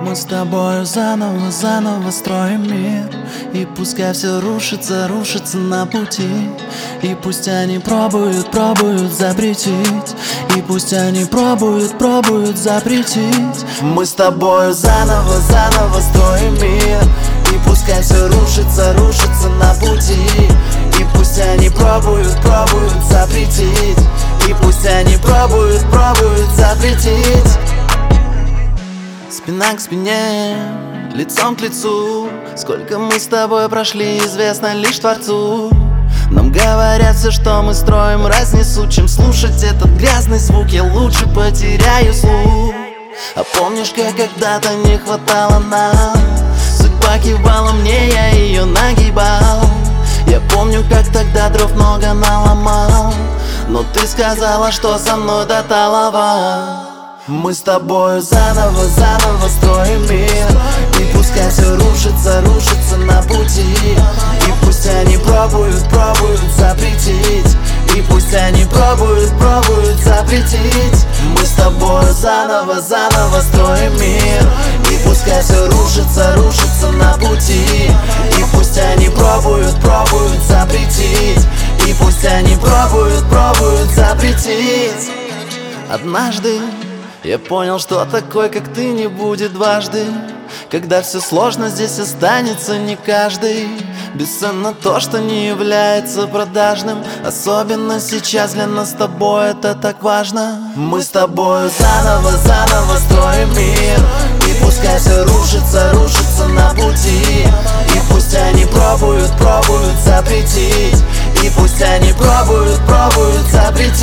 Мы с тобою заново строим мир. И пускай все рушится на пути. И пусть они пробуют запретить. И пусть они пробуют запретить. Мы с тобою заново строим мир. И пускай все рушится на пути. И пусть они пробуют запретить. И пусть они пробуют запретить. Спина к спине, лицом к лицу. Сколько мы с тобой прошли, известно лишь Творцу. Нам говорят все, что мы строим, разнесут. Чем слушать этот грязный звук, я лучше потеряю слух. А помнишь, как когда-то не хватало нам? Судьба кивала мне, я ее нагибал. Я помню, как тогда дров много наломал. Но ты сказала, что со мной до талого. Мы с тобою заново строим мир. И пускай все рушится на пути. И пусть они пробуют запретить. И пусть они пробуют запретить. Мы с тобою заново строим мир. И пускай все рушится на пути. И пусть они пробуют запретить. И пусть они пробуют запретить. Однажды я понял, что такой, как ты, не будет дважды. Когда все сложно, здесь останется не каждый. Бесценно то, что не является продажным. Особенно сейчас для нас с тобой это так важно. Мы с тобой заново строим мир. И пускай все рушится на пути. И пусть они пробуют запретить. И пусть они пробуют запретить.